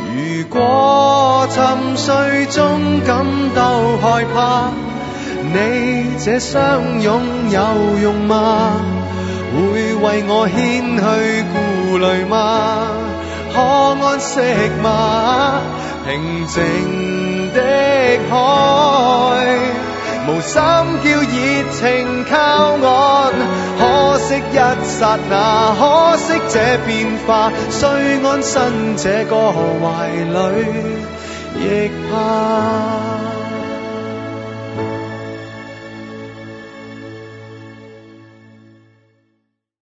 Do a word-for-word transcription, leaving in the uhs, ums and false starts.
如果沉睡中感到害怕，你這相擁有用嗎？會為我牽去顧慮嗎？可安息嗎？平靜的海，無心叫熱情靠岸，可惜一剎那，可惜這變化，雖安身這個懷裡，亦怕